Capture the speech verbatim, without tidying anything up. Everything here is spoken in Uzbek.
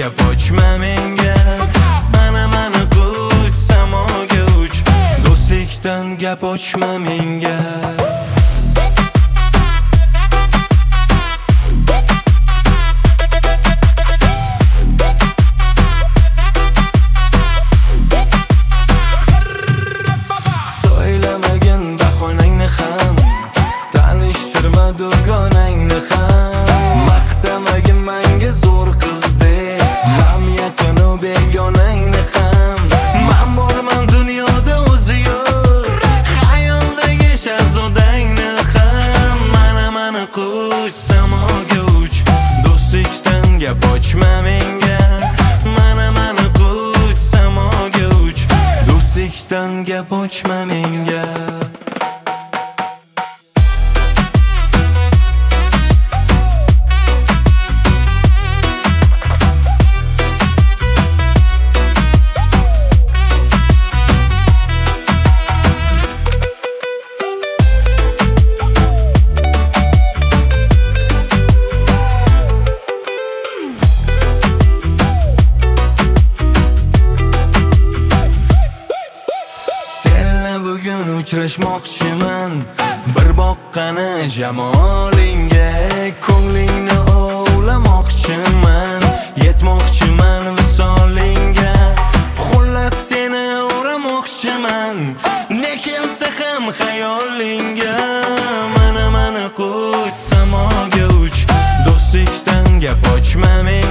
gap ochma menga. Mana mana quch samoga uch, do'stlikdan gap ochma menga. So'ylamagin bahonangni ham, tanishtirma dugonangni ham. Maqtamagin menga zo'r qizdek, ham yaqinu begonangni ham. Men borman dunyoda o'zi yo'q, xayoldagi shahzodangni ham. Mana mana quch samoga uch, do'stlikdan gap ochma menga. Mana mana quch samoga uch, do'stlikdan gap ochma menga. Bugun uchrashmoqchiman bir boqqani jamolingga. Ko'nglingni ovlamoqchiman, yetmoqchiman visolingga. Xullas seni uramoqchiman, ne kelsa ham xayolingga. Mana mana quch samoga uch, do'stlikdan gap ochma menga.